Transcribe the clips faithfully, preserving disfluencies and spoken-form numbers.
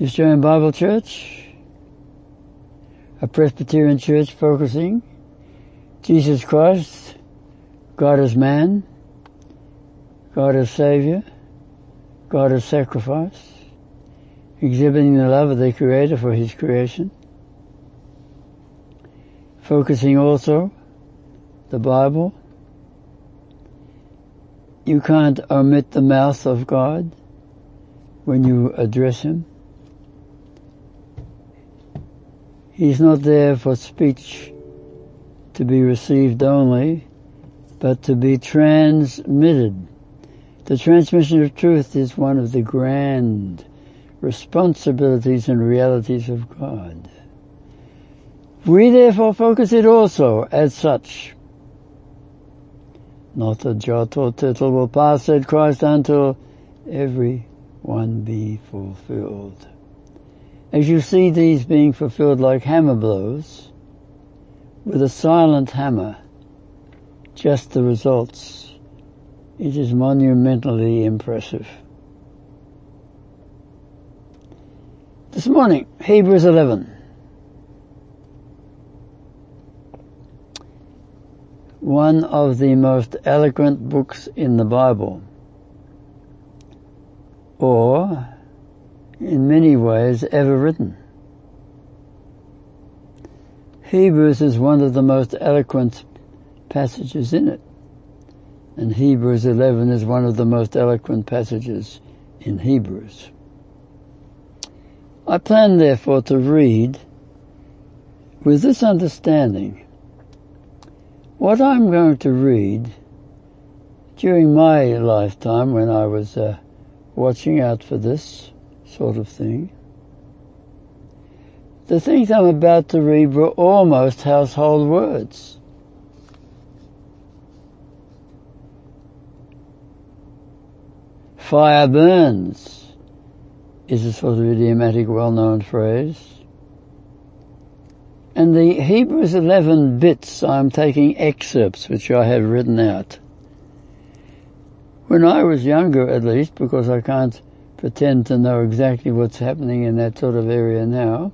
the Australian Bible Church, a Presbyterian church focusing Jesus Christ, God as man, God as Saviour, God as sacrifice, exhibiting the love of the Creator for His creation, focusing also the Bible. You can't omit the mouth of God when you address Him. He's not there for speech to be received only, but to be transmitted. The transmission of truth is one of the grand responsibilities and realities of God. We therefore focus it also as such. Not a jot or tittle will pass, said Christ, until every one be fulfilled. As you see these being fulfilled like hammer blows, with a silent hammer, just the results, it is monumentally impressive. This morning, Hebrews eleven. One of the most eloquent books in the Bible, or, in many ways, ever written. Hebrews is one of the most eloquent passages in it, and Hebrews eleven is one of the most eloquent passages in Hebrews. I plan, therefore, to read with this understanding. What I'm going to read during my lifetime when I was uh, watching out for this sort of thing, the things I'm about to read were almost household words. Fire burns is a sort of idiomatic, well-known phrase. And the Hebrews eleven bits, I'm taking excerpts which I have written out. When I was younger, at least, because I can't pretend to know exactly what's happening in that sort of area now,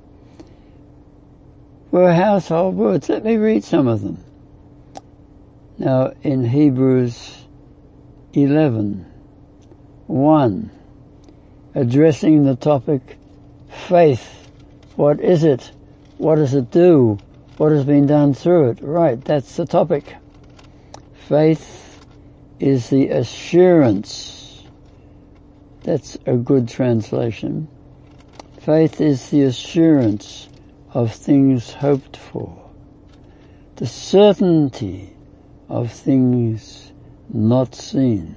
were household words. Let me read some of them. Now, in Hebrews eleven, one, addressing the topic, faith. What is it? What does it do? What has been done through it? Right, that's the topic. Faith is the assurance. That's a good translation. Faith is the assurance of things hoped for, the certainty of things not seen.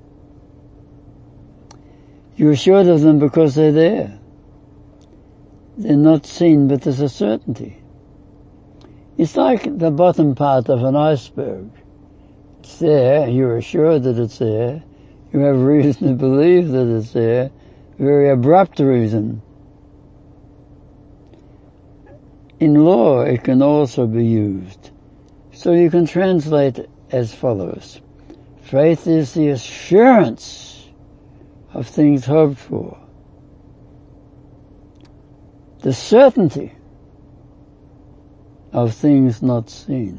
You're assured of them because they're there. They're not seen, but there's a certainty. It's like the bottom part of an iceberg. It's there, you're assured that it's there, you have reason to believe that it's there, very abrupt reason. In law, it can also be used. So you can translate it as follows. Faith is the assurance of things hoped for, the certainty of things not seen.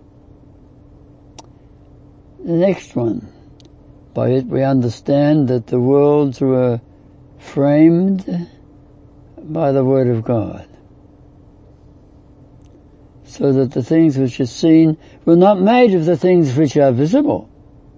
The next one, by it we understand that the worlds were framed by the Word of God, so that the things which are seen were not made of the things which are visible.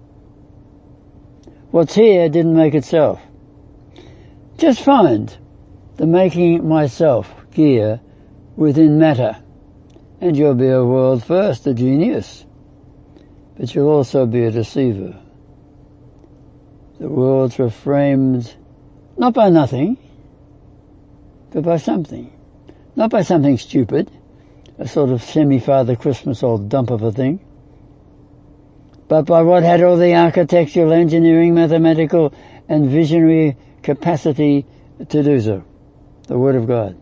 What's here didn't make itself. Just find the making myself gear within matter, and you'll be a world first, a genius. But you'll also be a deceiver. The worlds were framed not by nothing, but by something. Not by something stupid, a sort of semi-Father Christmas old dump of a thing, but by what had all the architectural, engineering, mathematical, and visionary capacity to do so. The Word of God.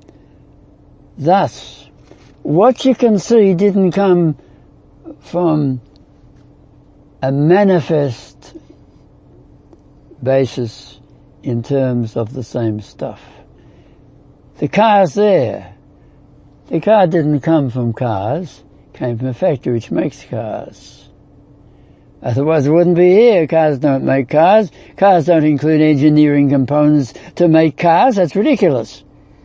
Thus, what you can see didn't come from a manifest basis in terms of the same stuff. The car's there. The car didn't come from cars, it came from a factory which makes cars. Otherwise it wouldn't be here. Cars don't make cars. Cars don't include engineering components to make cars. That's ridiculous.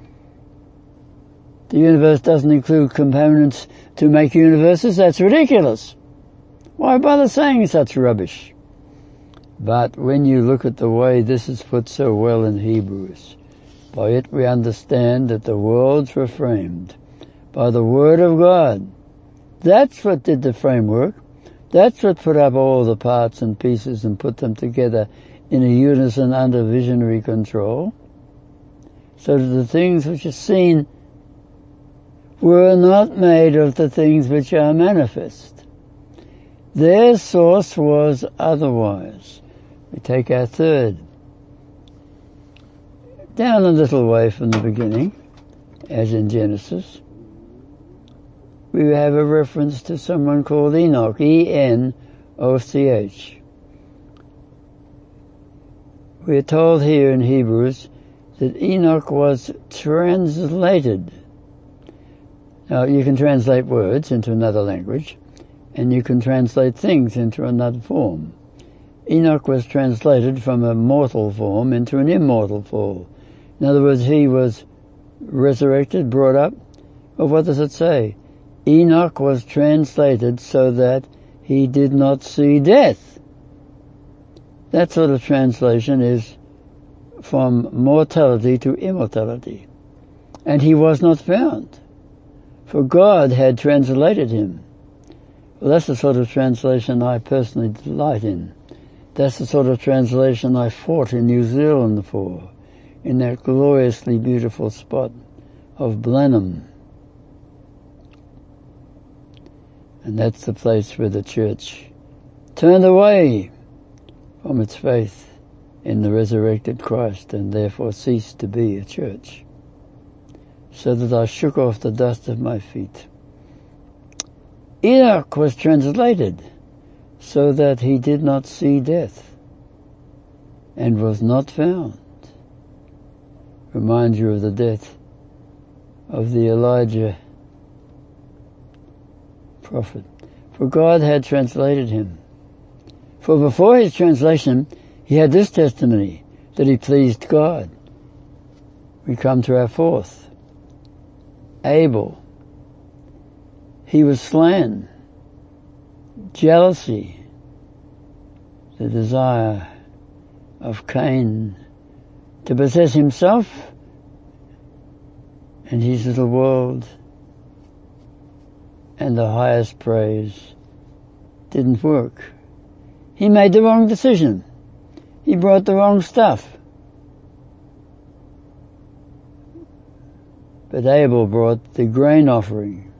The universe doesn't include components to make universes. That's ridiculous. Why bother saying such rubbish? But when you look at the way this is put so well in Hebrews, by it we understand that the worlds were framed by the Word of God. That's what did the framework. That's what put up all the parts and pieces and put them together in a unison under visionary control. So that the things which are seen were not made of the things which are manifest. Their source was otherwise. We take our third. Down a little way from the beginning, as in Genesis, we have a reference to someone called Enoch, E N O C H. We are told here in Hebrews that Enoch was translated. Now, you can translate words into another language, and you can translate things into another form. Enoch was translated from a mortal form into an immortal form. In other words, he was resurrected, brought up. Well, what does it say? Enoch was translated so that he did not see death. That sort of translation is from mortality to immortality. And he was not found, for God had translated him. Well, that's the sort of translation I personally delight in. That's the sort of translation I fought in New Zealand for, in that gloriously beautiful spot of Blenheim. And that's the place where the church turned away from its faith in the resurrected Christ and therefore ceased to be a church. So that I shook off the dust of my feet. Enoch was translated so that he did not see death and was not found. Remind you of the death of the Elijah prophet. For God had translated him. For before his translation, he had this testimony, that he pleased God. We come to our fourth. Abel. He was slain. Jealousy. The desire of Cain to possess himself and his little world and the highest praise didn't work. He made the wrong decision. He brought the wrong stuff. But Abel brought the grain offering.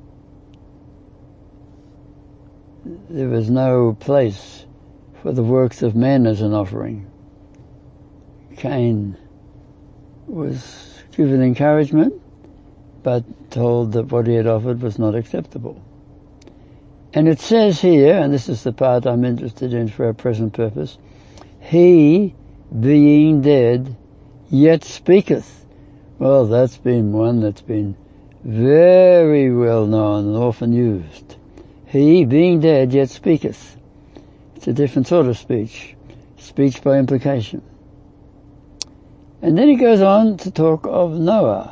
There was no place for the works of men as an offering. Cain was given encouragement, but told that what he had offered was not acceptable. And it says here, and this is the part I'm interested in for our present purpose, he, being dead, yet speaketh. Well, that's been one that's been very well known and often used. He, being dead, yet speaketh. It's a different sort of speech. Speech by implication. And then he goes on to talk of Noah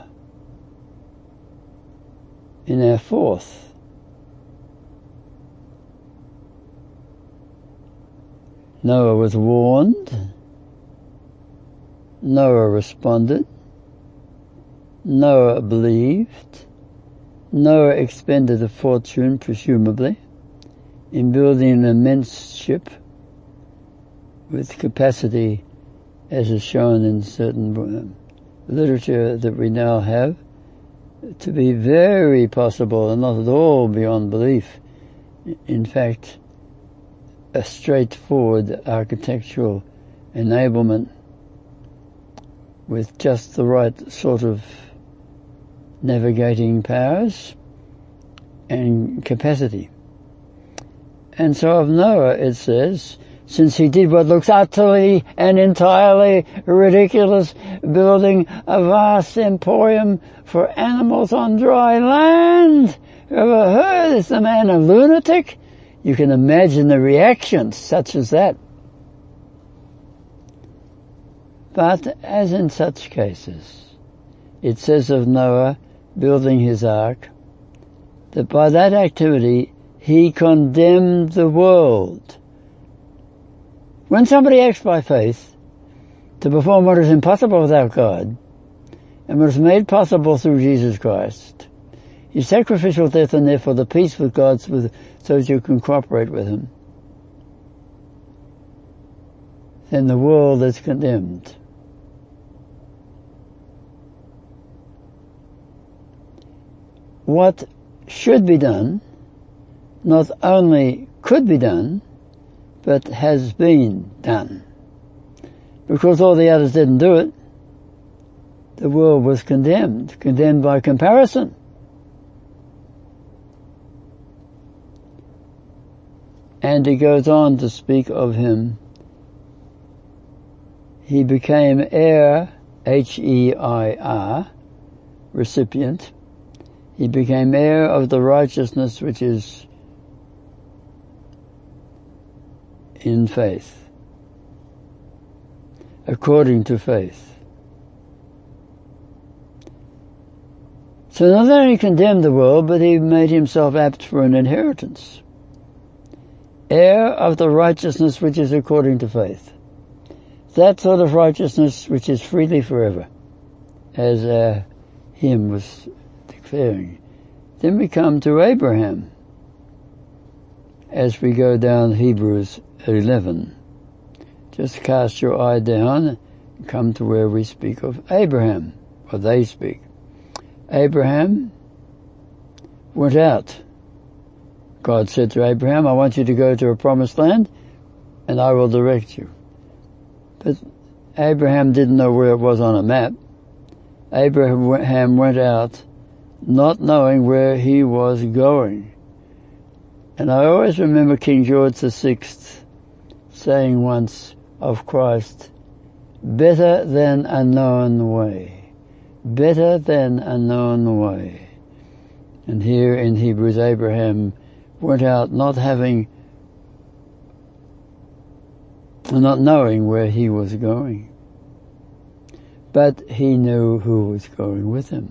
in our fourth. Noah was warned. Noah responded. Noah believed. Noah expended a fortune, presumably, in building an immense ship with capacity, as is shown in certain literature that we now have, to be very possible and not at all beyond belief. In fact, a straightforward architectural enablement with just the right sort of navigating powers and capacity. And so of Noah it says, since he did what looks utterly and entirely ridiculous, building a vast emporium for animals on dry land. Ever heard? Is the man a lunatic? You can imagine the reactions such as that. But as in such cases, it says of Noah building his ark, that by that activity he condemned the world. When somebody acts by faith to perform what is impossible without God, and what is made possible through Jesus Christ, his sacrificial death and therefore the peace with God so that you can cooperate with him, then the world is condemned. What should be done not only could be done, but has been done. Because all the others didn't do it, the world was condemned, condemned by comparison. And he goes on to speak of him. He became heir, H E I R, recipient. He became heir of the righteousness which is in faith, according to faith. So not only condemned the world, but he made himself apt for an inheritance. Heir of the righteousness which is according to faith. That sort of righteousness which is freely forever, as uh, hymn was declaring. Then we come to Abraham, as we go down Hebrews eleven. Just cast your eye down and come to where we speak of Abraham, or they speak. Abraham went out. God said to Abraham, I want you to go to a promised land, and I will direct you. But Abraham didn't know where it was on a map. Abraham went out not knowing where he was going. And I always remember King George the Sixth saying once of Christ, better than a known way. Better than a known way. And here in Hebrews, Abraham went out not having, not knowing where he was going. But he knew who was going with him.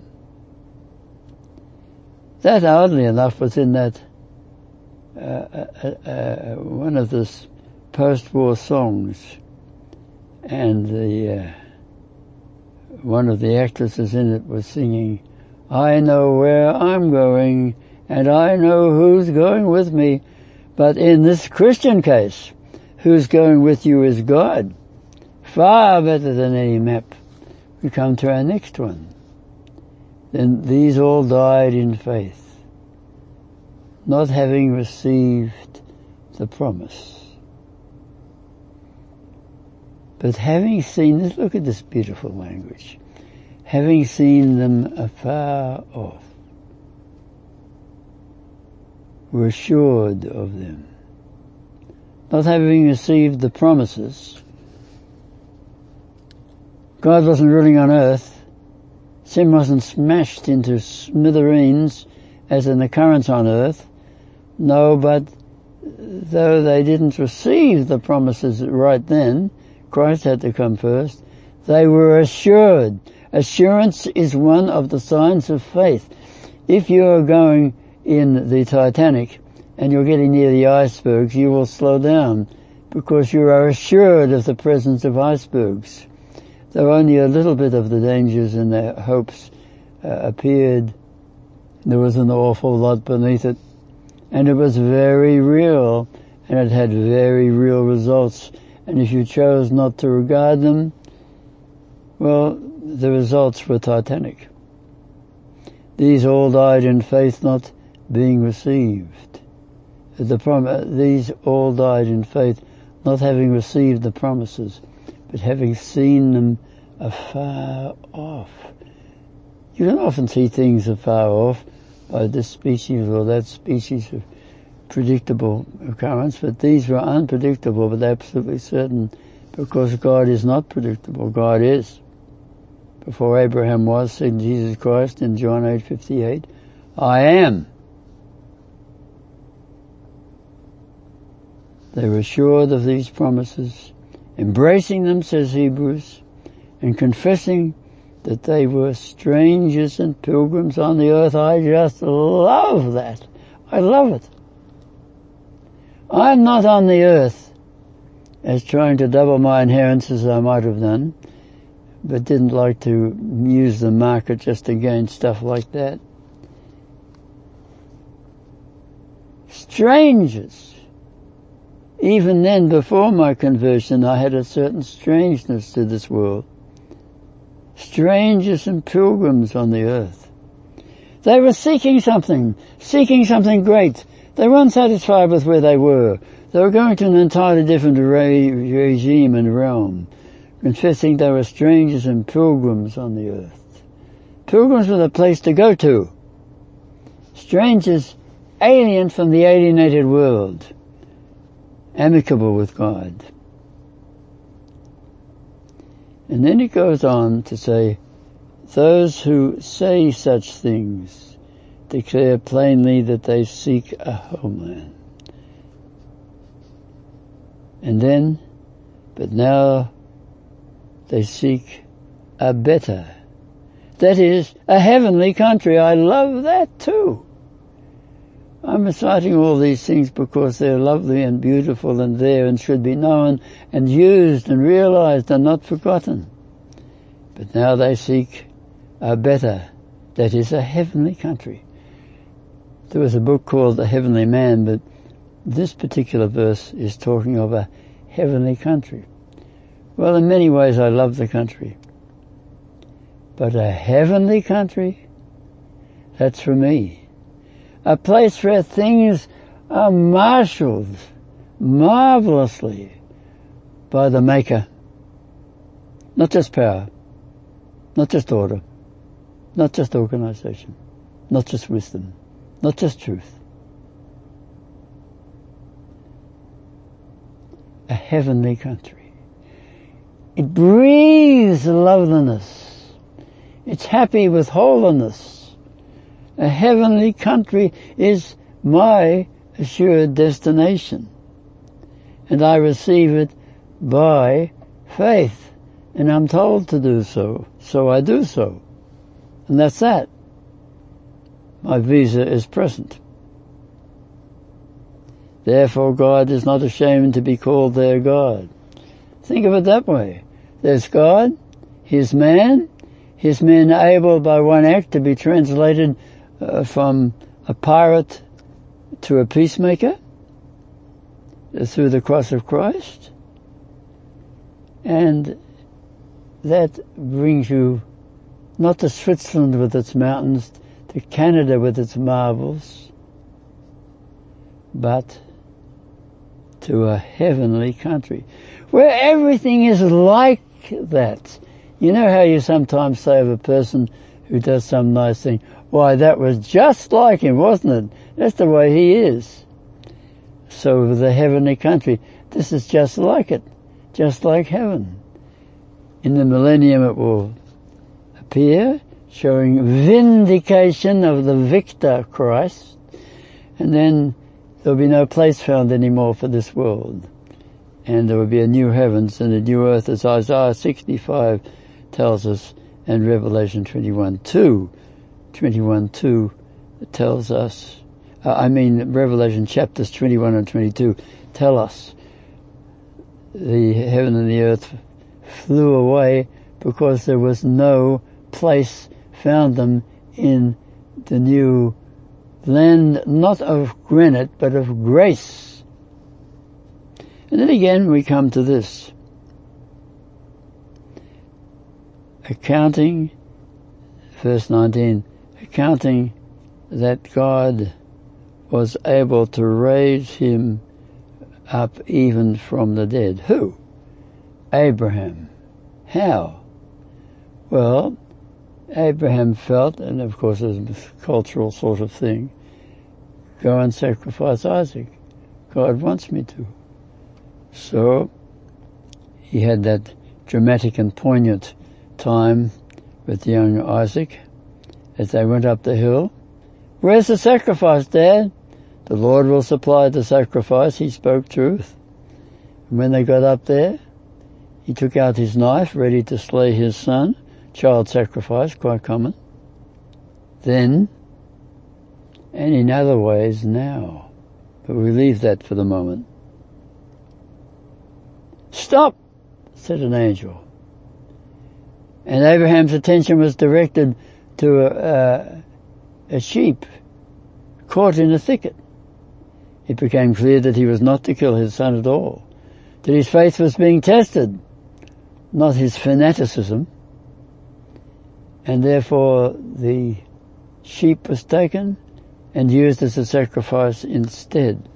That, oddly enough, was in that uh, uh, uh, one of the post-war songs, and the uh, one of the actresses in it was singing, I know where I'm going, and I know who's going with me, but in this Christian case, who's going with you is God. Far better than any map. We come to our next one. Then these all died in faith, not having received the promise, but having seen this. Look at this beautiful language. Having seen them afar off, were assured of them. Not having received the promises, God wasn't ruling on earth. Sin wasn't smashed into smithereens as an occurrence on earth. No, but though they didn't receive the promises right then, Christ had to come first, they were assured. Assurance is one of the signs of faith. If you are going in the Titanic and you're getting near the icebergs, you will slow down because you are assured of the presence of icebergs. Though only a little bit of the dangers and the hopes uh, appeared, there was an awful lot beneath it. And it was very real, and it had very real results. And if you chose not to regard them, well, the results were titanic. These all died in faith not being received. The prom- these all died in faith not having received the promises, but having seen them afar off. You don't often see things afar off by this species or that species of predictable occurrence, but these were unpredictable but absolutely certain, because God is not predictable. God is. Before Abraham was, said Jesus Christ in John eight fifty-eight, I am. They were assured of these promises, embracing them, says Hebrews, and confessing that they were strangers and pilgrims on the earth. I just love that. I love it. I'm not on the earth as trying to double my inheritance as I might have done, but didn't like to use the market just to gain stuff like that. Strangers. Even then, before my conversion, I had a certain strangeness to this world. Strangers and pilgrims on the earth. They were seeking something, seeking something great. They weren't satisfied with where they were. They were going to an entirely different re- regime and realm, confessing they were strangers and pilgrims on the earth. Pilgrims were the place to go to. Strangers, alien from the alienated world, amicable with God. And then it goes on to say, those who say such things declare plainly that they seek a homeland. And then, but now they seek a better, that is, a heavenly country. I love that too. I'm reciting all these things because they're lovely and beautiful and there and should be known and used and realized and not forgotten. But now they seek a better, that is, a heavenly country. There was a book called The Heavenly Man, but this particular verse is talking of a heavenly country. Well, in many ways I love the country. But a heavenly country, that's for me. A place where things are marshaled marvelously by the Maker. Not just power, not just order, not just organization, not just wisdom, not just truth. A heavenly country. It breathes loveliness. It's happy with holiness. A heavenly country is my assured destination. And I receive it by faith. And I'm told to do so. So I do so. And that's that. My visa is present. Therefore God is not ashamed to be called their God. Think of it that way. There's God, He's man, He's man able by one act to be translated uh, from a pirate to a peacemaker uh, through the cross of Christ. And that brings you not to Switzerland with its mountains, to Canada with its marvels, but to a heavenly country where everything is like that. You know how you sometimes say of a person who does some nice thing, why, that was just like him, wasn't it? That's the way he is. So with the heavenly country, this is just like it, just like heaven. In the millennium it will appear, showing vindication of the victor Christ, and then there'll be no place found anymore for this world. And there will be a new heavens and a new earth, as Isaiah sixty-five tells us, and Revelation twenty-one two. twenty-one two tells us, uh, I mean Revelation chapters twenty-one and twenty-two tell us the heaven and the earth flew away because there was no place found them in the new land, not of granite, but of grace. And then again we come to this. Accounting, verse nineteen, accounting that God was able to raise him up even from the dead. Who? Abraham. How? Well, Abraham felt, and of course it's a cultural sort of thing, go and sacrifice Isaac. God wants me to. So he had that dramatic and poignant time with young Isaac as they went up the hill. Where's the sacrifice, Dad? The Lord will supply the sacrifice. He spoke truth. And when they got up there, he took out his knife, ready to slay his son. Child sacrifice, quite common. Then, and in other ways now, but we leave that for the moment. Stop, said an angel. And Abraham's attention was directed to a, a, a sheep caught in a thicket. It became clear that he was not to kill his son at all, that his faith was being tested, not his fanaticism, and therefore the sheep was taken and used as a sacrifice instead.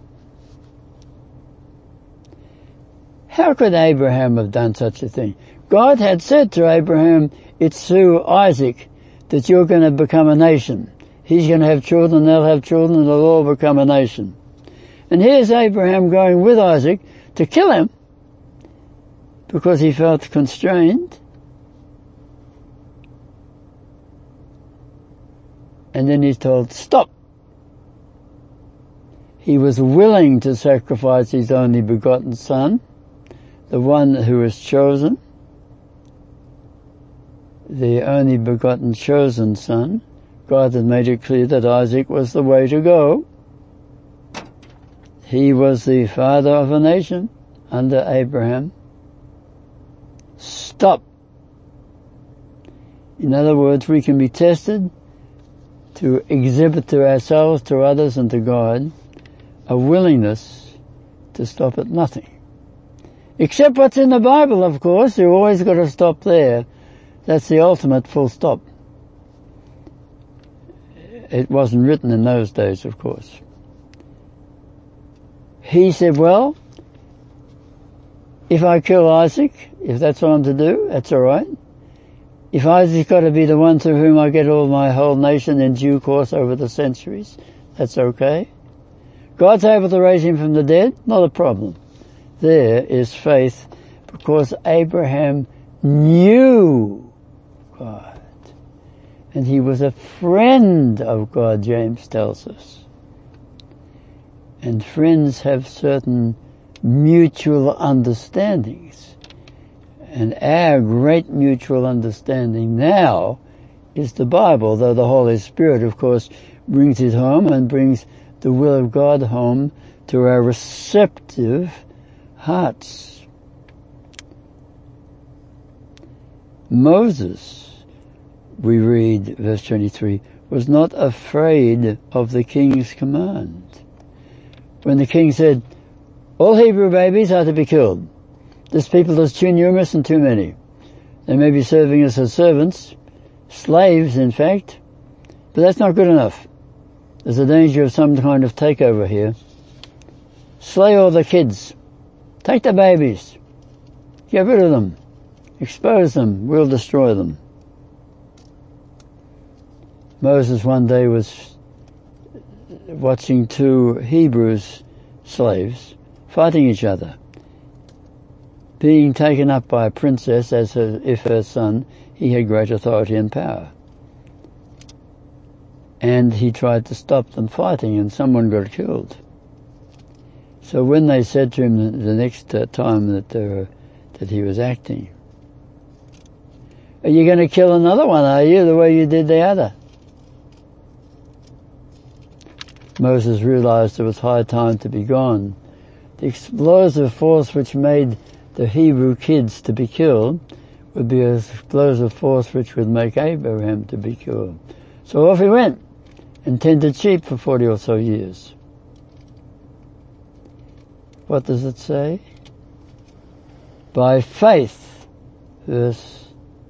How could Abraham have done such a thing? God had said to Abraham, it's through Isaac that you're going to become a nation. He's going to have children, they'll have children, and they'll all become a nation. And here's Abraham going with Isaac to kill him because he felt constrained. And then he's told, stop. He was willing to sacrifice his only begotten son, the one who was chosen, the only begotten chosen son. God had made it clear that Isaac was the way to go. He was the father of a nation under Abraham. Stop. In other words, we can be tested to exhibit to ourselves, to others, and to God a willingness to stop at nothing. Except what's in the Bible, of course. You've always got to stop there. That's the ultimate full stop. It wasn't written in those days, of course. He said, well, if I kill Isaac, if that's what I'm to do, that's all right. If Isaac's got to be the one through whom I get all my whole nation in due course over the centuries, that's okay. God's able to raise him from the dead, not a problem. There is faith because Abraham knew God. And he was a friend of God, James tells us. And friends have certain mutual understandings. And our great mutual understanding now is the Bible, though the Holy Spirit, of course, brings it home and brings the will of God home to our receptive hearts. Moses, we read, verse twenty-three, was not afraid of the king's command. When the king said, all Hebrew babies are to be killed. This people is too numerous and too many. They may be serving us as servants, slaves in fact, but that's not good enough. There's a danger of some kind of takeover here. Slay all the kids. Take the babies. Get rid of them. Expose them. We'll destroy them. Moses one day was watching two Hebrews slaves fighting each other, being taken up by a princess as her, if her son, he had great authority and power. And he tried to stop them fighting and someone got killed. So when they said to him the, the next uh, time that they were, that he was acting, are you going to kill another one, are you, the way you did the other? Moses realized it was high time to be gone. The explosive force which made the Hebrew kids to be killed would be an explosive force which would make Abraham to be killed. So off he went and tended sheep for forty or so years. What does it say? By faith, verse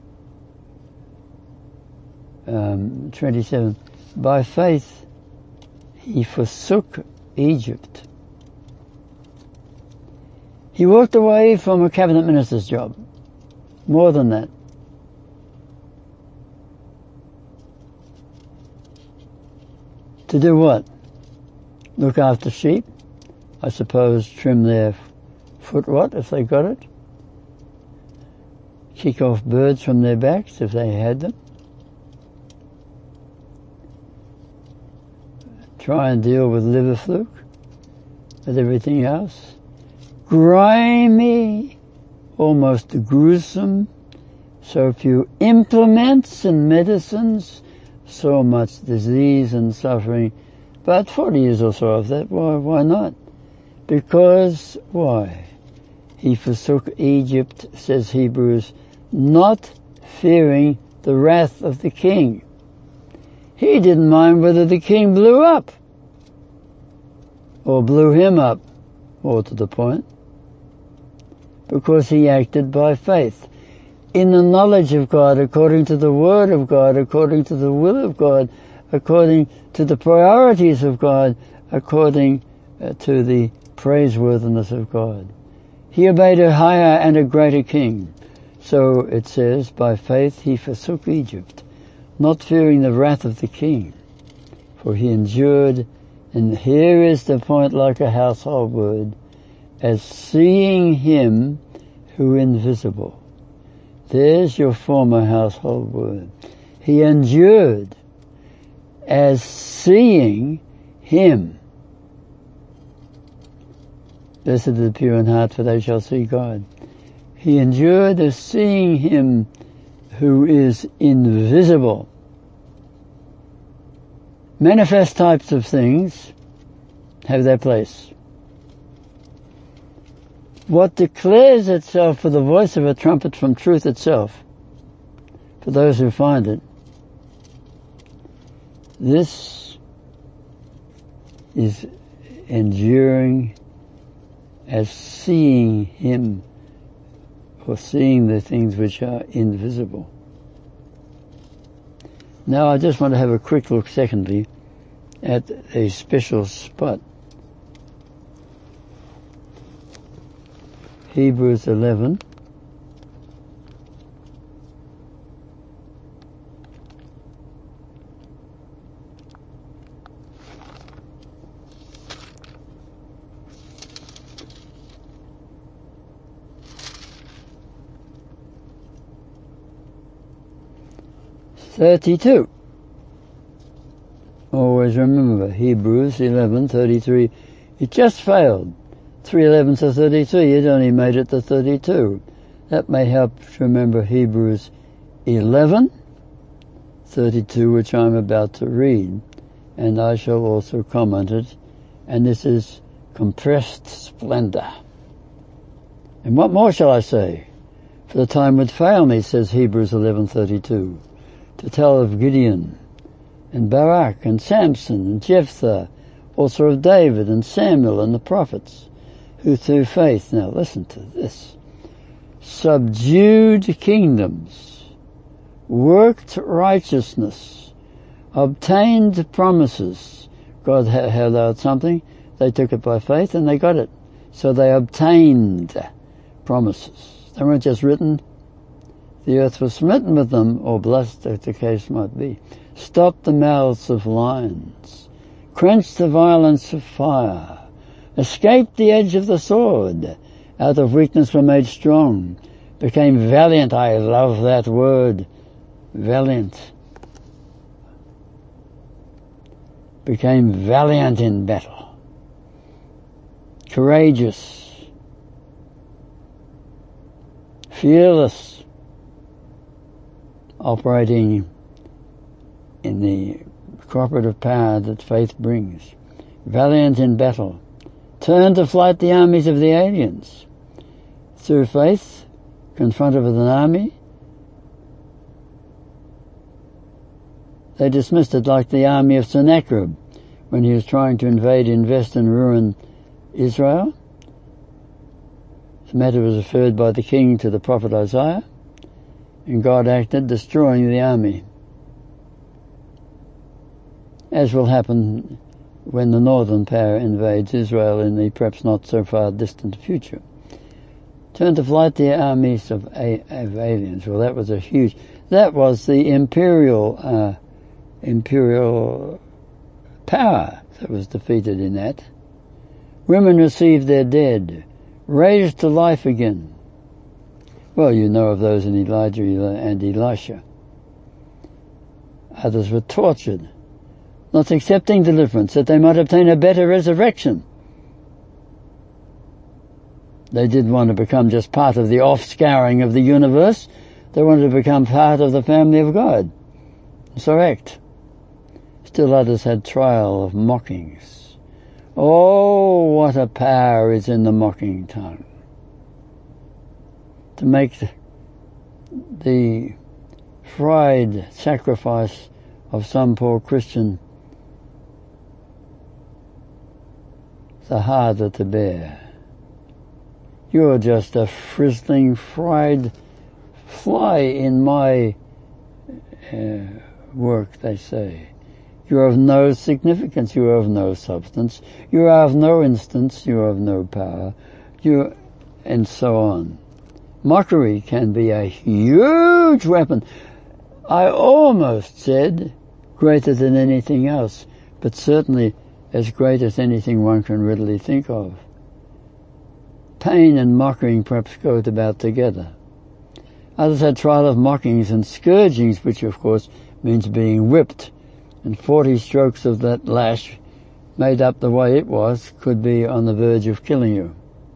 um, twenty-seven, by faith he forsook Egypt. He walked away from a cabinet minister's job. More than that. To do what? look after sheep, I suppose trim their foot rot if they got it, kick off birds from their backs if they had them, try and deal with liver fluke, with everything else. Grimy, almost gruesome, so few implements and medicines, so much disease and suffering, but forty years or so of that, why, why not? Because, why? He forsook Egypt, says Hebrews, not fearing the wrath of the king. He didn't mind whether the king blew up, or blew him up, more to the point, because he acted by faith, in the knowledge of God, according to the Word of God, according to the will of God, according to the priorities of God, according uh, to the praiseworthiness of God. He obeyed a higher and a greater king. So it says, by faith he forsook Egypt, not fearing the wrath of the king, for he endured, and here is the point like a household word, as seeing him who invisible. There's your former household word. He endured as seeing him. Blessed are the pure in heart, for they shall see God. He endured as seeing him who is invisible. Manifest types of things have their place. What declares itself for the voice of a trumpet from truth itself, for those who find it, this is enduring as seeing him, or seeing the things which are invisible. Now I just want to have a quick look, secondly, at a special spot. Hebrews eleven. thirty-two. Always remember, Hebrews eleven thirty-three. It just failed. three eleven to thirty-three, it only made it to thirty-two. That may help to remember Hebrews eleven thirty-two, which I'm about to read, and I shall also comment it, and this is compressed splendor. And what more shall I say? For the time would fail me, says Hebrews eleven thirty-two, to tell of Gideon, and Barak, and Samson, and Jephthah, also of David, and Samuel, and the prophets, who through faith, now listen to this, subdued kingdoms, worked righteousness, obtained promises. God held out something, they took it by faith and they got it. So they obtained promises. They weren't just written. The earth was smitten with them, or blessed as the case might be. Stopped the mouths of lions, quenched the violence of fire, escaped the edge of the sword, out of weakness were made strong, became valiant. I love that word, valiant. Became valiant in battle, courageous, fearless, operating in the cooperative power that faith brings, valiant in battle, turned to flight the armies of the aliens. Through faith, confronted with an army, they dismissed it like the army of Sennacherib when he was trying to invade, invest and ruin Israel. The matter was referred by the king to the prophet Isaiah, and God acted, destroying the army, as will happen when the northern power invades Israel in the perhaps not so far distant future. Turned to flight the armies of, a- of aliens. Well, that was a huge, that was the imperial, uh, imperial power that was defeated in that. Women received their dead, raised to life again. Well, you know of those in Elijah and Elisha. Others were tortured, not accepting deliverance, that they might obtain a better resurrection. They didn't want to become just part of the offscouring of the universe. They wanted to become part of the family of God. So act. Still others had trial of mockings. Oh, what a power is in the mocking tongue. To make the, the fried sacrifice of some poor Christian the harder to bear. You're just a frizzling, fried fly in my uh, work, they say. You're of no significance, you're of no substance, you are of no instance, you are of no power, you, and so on. Mockery can be a huge weapon. I almost said greater than anything else, but certainly as great as anything one can readily think of. Pain and mocking perhaps go about together. Others had trial of mockings and scourgings, which of course means being whipped, and forty strokes of that lash, made up the way it was, could be on the verge of killing you.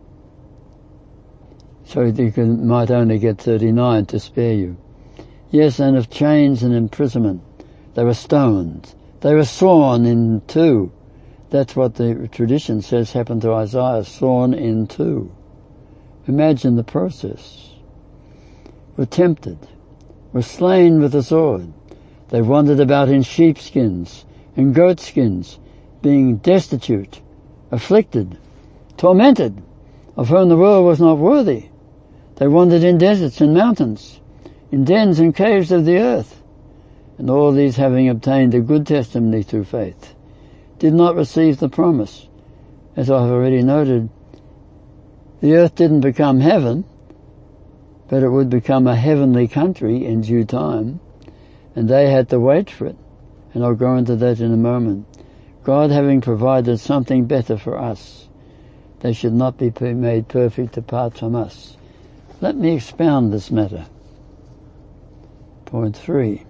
So you can, might only get thirty-nine to spare you. Yes, and of chains and imprisonment. They were stoned. They were sawn in two. That's what the tradition says happened to Isaiah, sawn in two. Imagine the process. Were tempted, were slain with the sword. They wandered about in sheepskins and goatskins, being destitute, afflicted, tormented, of whom the world was not worthy. They wandered in deserts and mountains, in dens and caves of the earth. And all these, having obtained a good testimony through faith, did not receive the promise. As I have already noted, the earth didn't become heaven, but it would become a heavenly country in due time, and they had to wait for it. And I'll go into that in a moment. God having provided something better for us, they should not be made perfect apart from us. Let me expound this matter. Point three.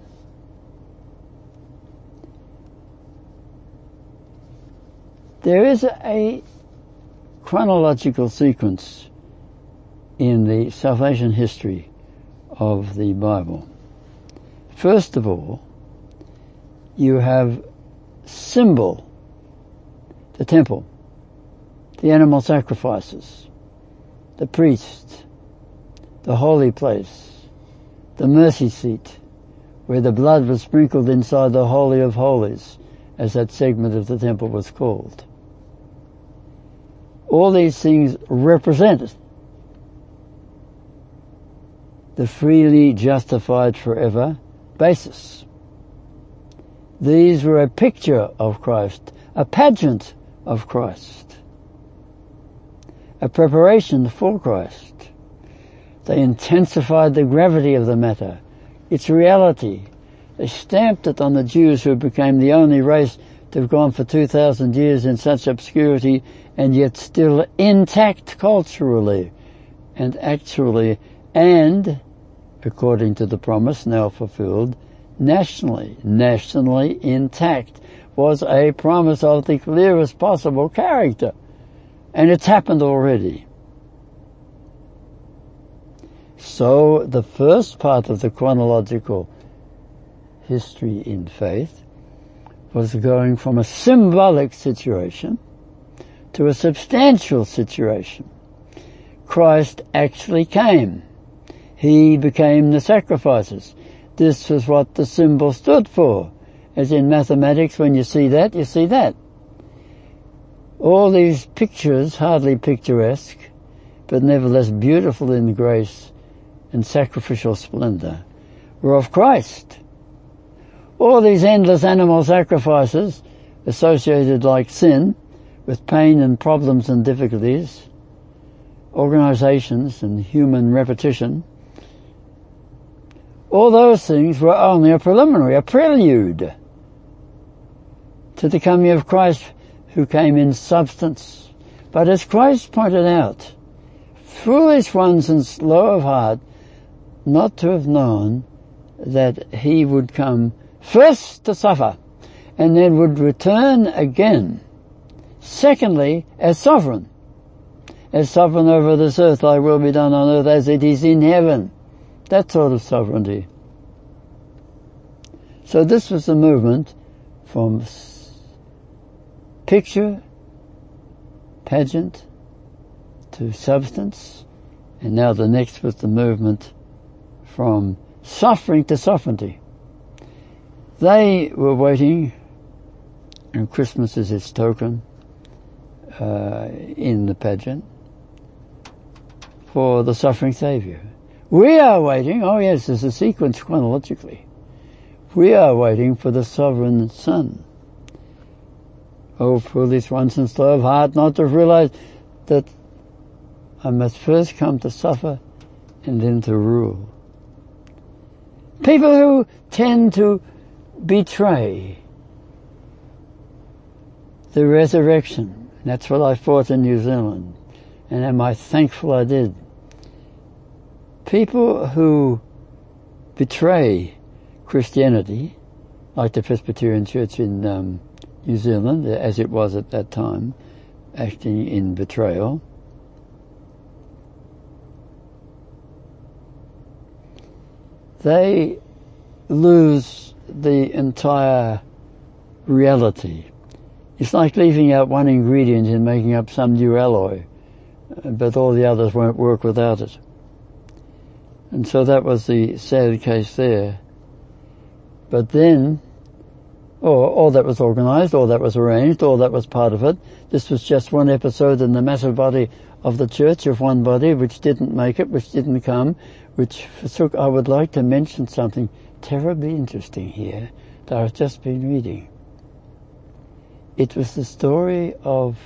There is a chronological sequence in the salvation history of the Bible. First of all, you have symbol, the temple, the animal sacrifices, the priest, the holy place, the mercy seat, where the blood was sprinkled inside the Holy of Holies, as that segment of the temple was called. All these things represented the freely justified forever basis. These were a picture of Christ, a pageant of Christ, a preparation for Christ. They intensified the gravity of the matter, its reality. They stamped it on the Jews, who became the only race to have gone for two thousand years in such obscurity and yet still intact culturally and actually, and, according to the promise now fulfilled, nationally, nationally intact, was a promise of the clearest possible character. And it's happened already. So the first part of the chronological history in faith was going from a symbolic situation to a substantial situation. Christ actually came. He became the sacrifices. This was what the symbol stood for. As in mathematics, when you see that, you see that. All these pictures, hardly picturesque, but nevertheless beautiful in grace and sacrificial splendor, were of Christ. All these endless animal sacrifices, associated like sin, with pain and problems and difficulties, organizations and human repetition, all those things were only a preliminary, a prelude to the coming of Christ, who came in substance. But as Christ pointed out, foolish ones and slow of heart, not to have known that he would come first to suffer, and then would return again. Secondly, as sovereign. As sovereign over this earth, thy will be done on earth as it is in heaven. That sort of sovereignty. So this was the movement from picture, pageant, to substance, and now the next was the movement from suffering to sovereignty. They were waiting, and Christmas is its token, uh, in the pageant, for the suffering Saviour. We are waiting, oh yes, there's a sequence chronologically. We are waiting for the sovereign Son. Oh, foolish ones and slow of heart, not to have realized that I must first come to suffer and then to rule. People who tend to betray the resurrection. That's what I fought in New Zealand, and am I thankful I did. People who betray Christianity, like the Presbyterian Church in um, New Zealand, as it was at that time, acting in betrayal, they lose the entire reality. It's like leaving out one ingredient and making up some new alloy, but all the others won't work without it. And so that was the sad case there. But then, or all that was organised, all that was arranged, all that was part of it. This was just one episode in the massive body of the church, of one body which didn't make it, which didn't come, which forsook. I would like to mention something terribly interesting here that I've just been reading. It was the story of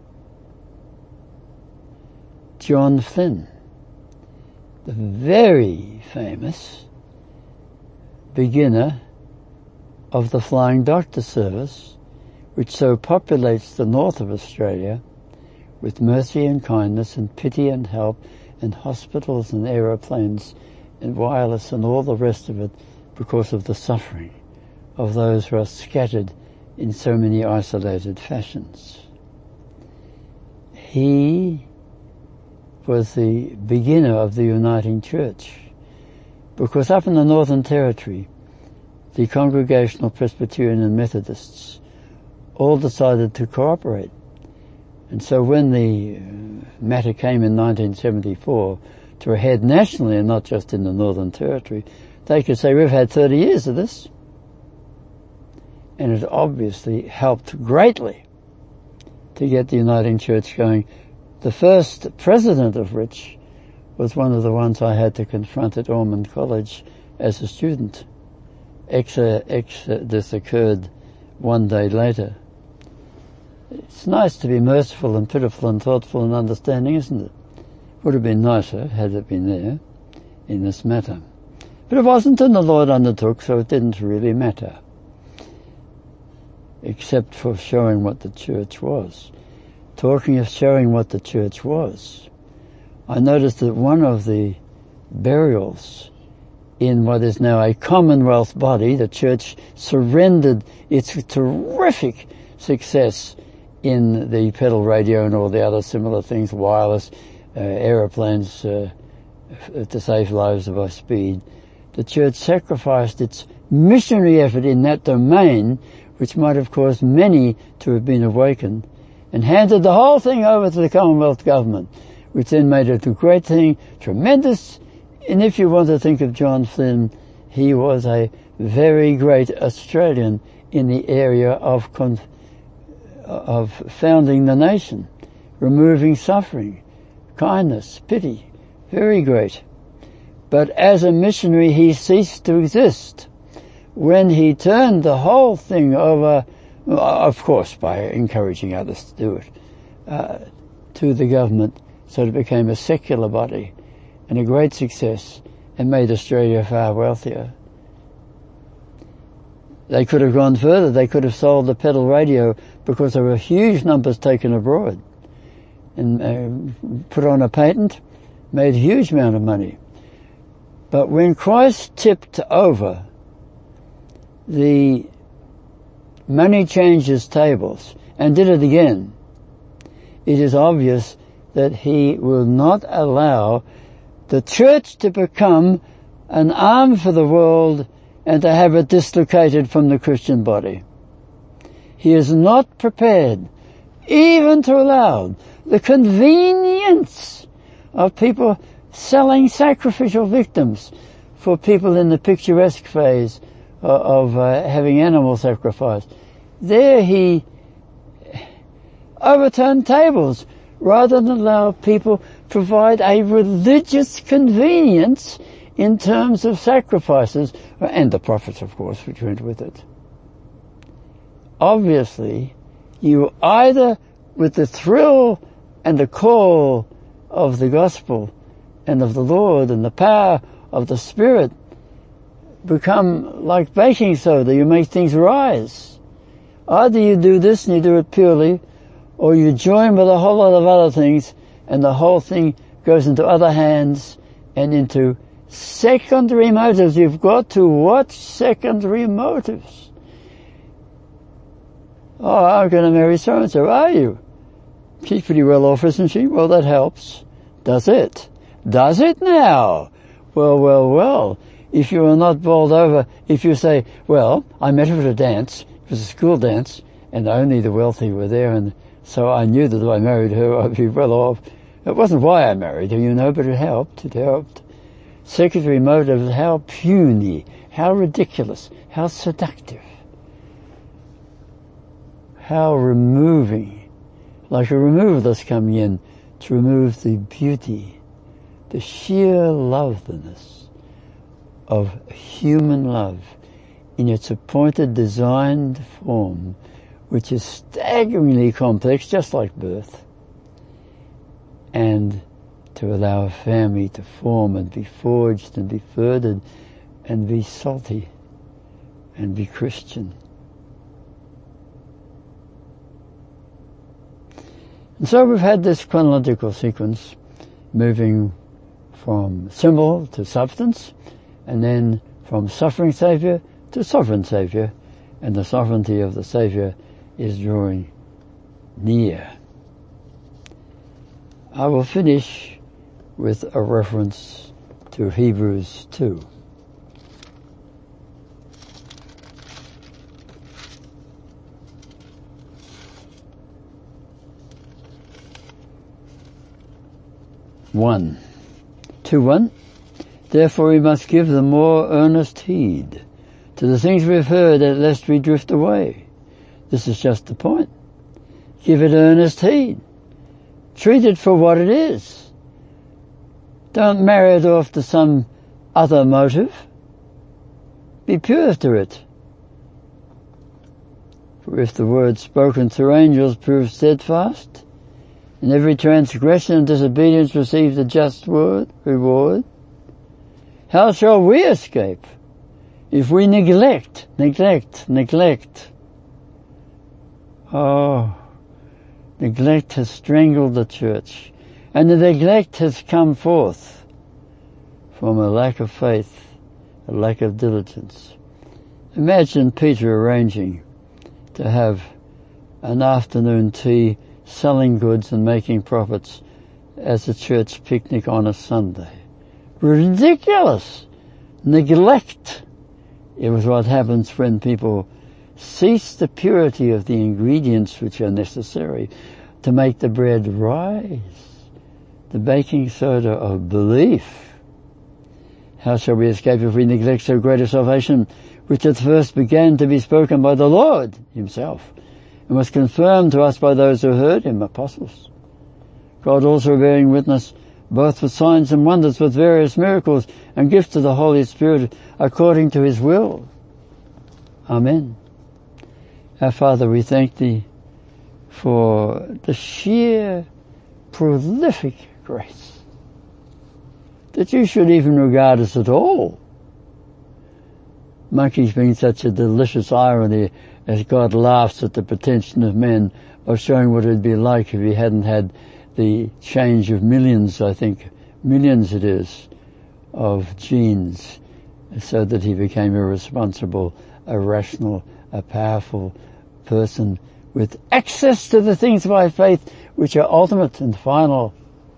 John Flynn, the very famous beginner of the Flying Doctor Service, which so populates the north of Australia with mercy and kindness and pity and help and hospitals and aeroplanes and wireless and all the rest of it, because of the suffering of those who are scattered in so many isolated fashions. He was the beginner of the Uniting Church, because up in the Northern Territory, the Congregational Presbyterian and Methodists all decided to cooperate. And so when the matter came in nineteen seventy-four to a head nationally and not just in the Northern Territory, they could say, we've had thirty years of this. And it obviously helped greatly to get the Uniting Church going. The first president of which was one of the ones I had to confront at Ormond College as a student. Exodus occurred one day later. It's nice to be merciful and pitiful and thoughtful and understanding, isn't it? Would have been nicer had it been there in this matter. But it wasn't, and the Lord undertook, so it didn't really matter, except for showing what the church was. Talking of showing what the church was, I noticed that one of the burials in what is now a Commonwealth body, the church surrendered its terrific success in the pedal radio and all the other similar things, wireless, uh, aeroplanes uh, to save lives by speed. The church sacrificed its missionary effort in that domain, which might have caused many to have been awakened, and handed the whole thing over to the Commonwealth government, which then made it a great thing, tremendous. And if you want to think of John Flynn, he was a very great Australian in the area of con- of founding the nation, removing suffering, kindness, pity, very great. But as a missionary, he ceased to exist when he turned the whole thing over, of course by encouraging others to do it, uh, to the government, so it became a secular body and a great success and made Australia far wealthier. They could have gone further. They could have sold the pedal radio because there were huge numbers taken abroad and uh, put on a patent, made a huge amount of money. But when Christ tipped over the money changers' tables and did it again, it is obvious that he will not allow the church to become an arm for the world and to have it dislocated from the Christian body. He is not prepared even to allow the convenience of people selling sacrificial victims for people in the picturesque phase of uh, having animal sacrifice. There he overturned tables rather than allow people provide a religious convenience in terms of sacrifices, and the prophets, of course, which went with it. Obviously, you either, with the thrill and the call of the gospel and of the Lord and the power of the Spirit, become like baking soda, you make things rise. Either you do this and you do it purely, or you join with a whole lot of other things, and the whole thing goes into other hands and into secondary motives. You've got to watch secondary motives. Oh, I'm going to marry so-and-so. Are you? She's pretty well off, isn't she? Well, that helps. Does it? Does it now? Well, well, well. If you are not bowled over, if you say, well, I met her at a dance, it was a school dance, and only the wealthy were there, and so I knew that if I married her, I'd be well off. It wasn't why I married her, you know, but it helped. It helped. Secondary motives, how puny, how ridiculous, how seductive, how removing, like a removalist coming in to remove the beauty, the sheer loveliness of human love in its appointed, designed form, which is staggeringly complex, just like birth, and to allow a family to form and be forged and be furthered and be salty and be Christian. And so we've had this chronological sequence moving from symbol to substance, and then from suffering Saviour to sovereign Saviour, and the sovereignty of the Saviour is drawing near. I will finish with a reference to Hebrews two. One. Two one. Therefore we must give the more earnest heed to the things we've heard, lest we drift away. This is just the point. Give it earnest heed. Treat it for what it is. Don't marry it off to some other motive. Be pure to it. For if the word spoken through angels proves steadfast, and every transgression and disobedience receives a just word, reward, how shall we escape if we neglect, neglect, neglect? Oh, neglect has strangled the church, and the neglect has come forth from a lack of faith, a lack of diligence. Imagine Peter arranging to have an afternoon tea, selling goods and making profits as a church picnic on a Sunday. Ridiculous! Neglect. It was what happens when people cease the purity of the ingredients which are necessary to make the bread rise. The baking soda of belief. How shall we escape if we neglect so great a salvation, which at first began to be spoken by the Lord himself, and was confirmed to us by those who heard him, apostles? God also bearing witness, both with signs and wonders, with various miracles and gifts of the Holy Spirit, according to his will. Amen. Our Father, we thank thee for the sheer prolific grace that you should even regard us at all. monkeys being such a delicious irony as God laughs at the pretension of men of showing what it would be like if he hadn't had the change of millions, I think, millions it is, of genes, so that he became a responsible, a rational, a powerful person with access to the things by faith which are ultimate and final.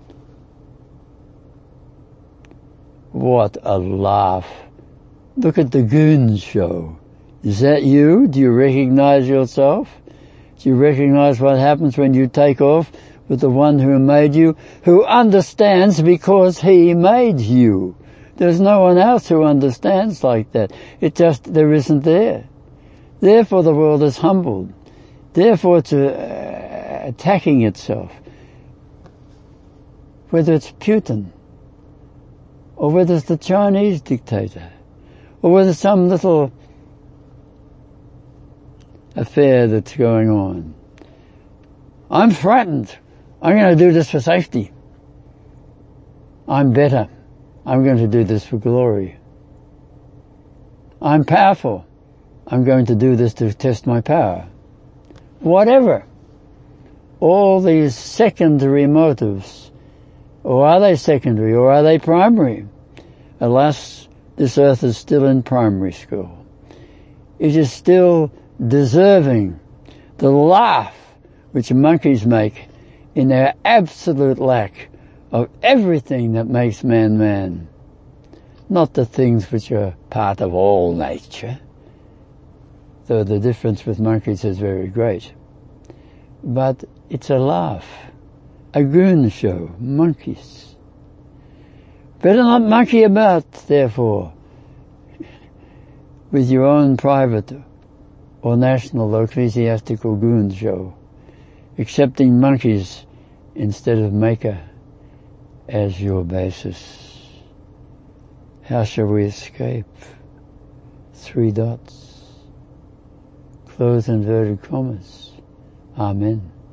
What a laugh. Look at the Goon Show. Is that you? Do you recognize yourself? Do you recognize what happens when you take off with the one who made you, who understands because he made you? There's no one else who understands like that. It just, there isn't there. Therefore the world is humbled. Therefore it's uh, attacking itself. Whether it's Putin, or whether it's the Chinese dictator, or whether it's some little affair that's going on. I'm frightened. I'm going to do this for safety. I'm better. I'm going to do this for glory. I'm powerful. I'm going to do this to test my power. Whatever. All these secondary motives, or are they secondary, or are they primary? Alas, this earth is still in primary school. It is still deserving the laugh which monkeys make in their absolute lack of everything that makes man man. Not the things which are part of all nature, though the difference with monkeys is very great. But it's a laugh, a Goon Show, monkeys. Better not monkey about, therefore, with your own private or national or ecclesiastical Goon Show, accepting monkeys instead of Maker as your basis. How shall we escape? Three dots. Close inverted commas. Amen.